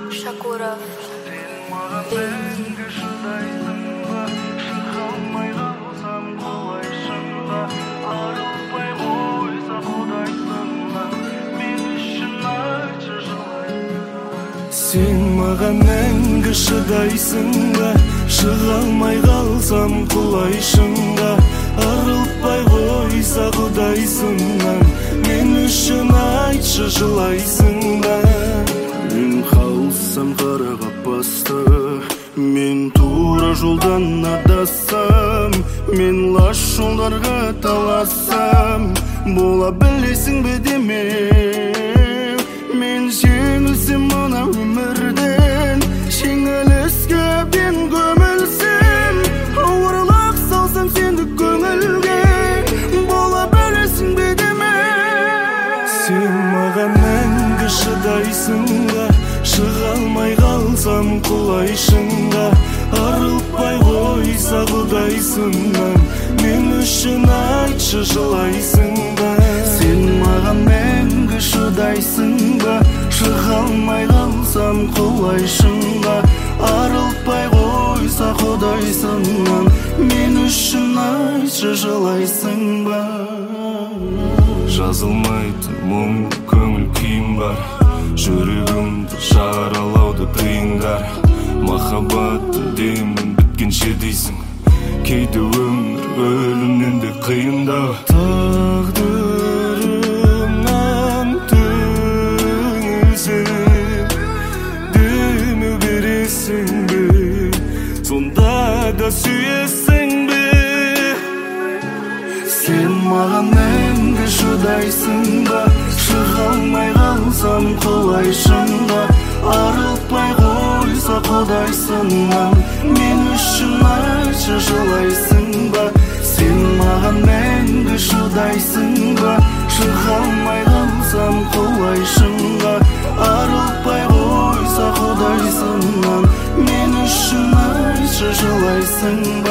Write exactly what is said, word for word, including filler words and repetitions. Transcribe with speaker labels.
Speaker 1: Шакуров.
Speaker 2: Sen mаған мәңгі шыдайсың ба, шыға алмай қалсам құлайшың ба, арылтпай қойса құдайсыңнан, мен үшін айтшы жылайсың ба. Мен қалсам қара қапасты, мен тура жолдан адассам, мен лас жолдарға талассам, бола білесің бе деме. Мен жеңілсем мына өмірден, жеңіліске мен көмілсем, ауырлық салсам сенді көңілге, бола білесің бе деме. Сен маған мәңгі шыдайсың ба, шыға алмай қалсам құлайшың ба, арылтпай қойса құдайсыңнан, мен үшін айтшы жылайсың ба. Сен маған мәңгі шыдайсың ба, шыға алмай қалсам құлайшың ба, арылтпай қойса құдайсыңнан, мен үшін айтшы жылайсың ба. Жазылмайтын мұң көңіл күйім бар, жүрегімді жаралауды тыйыңдар. Махаббатты демін біткенше дейсің, кейде өмір өлімнен де қиындау. Тағдырымнан түңілсем, демеу бересің бе, сонда да сүйесің бе. Сен маған мәңгі шыдайсың ба, шыға алмай қалсам құлайшың ба, арылтпай қойса құдайсыңнан, мен үшін айтшы жылайсың ба. Сен маған мәңгі шыдайсың ба, шыға алмай қалсам құлайшың ба, арылтпай қойса құдайсыңнан, мен үшін айтшы жылайсың ба.